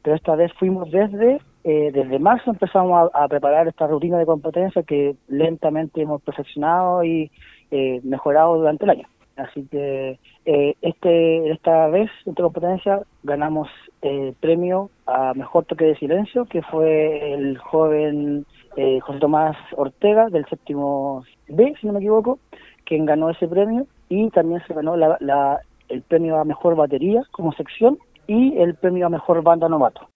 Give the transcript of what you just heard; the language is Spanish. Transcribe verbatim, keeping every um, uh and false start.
pero esta vez fuimos desde, eh, desde marzo empezamos a, a preparar esta rutina de competencia que lentamente hemos perfeccionado y eh, mejorado durante el año. Así que eh, este esta vez, esta competencia, ganamos el premio a Mejor Toque de Silencio, que fue el joven eh, José Tomás Ortega, del séptimo B, si no me equivoco, quien ganó ese premio, y también se ganó la, la, el premio a Mejor Batería como sección y el premio a Mejor Banda Novato.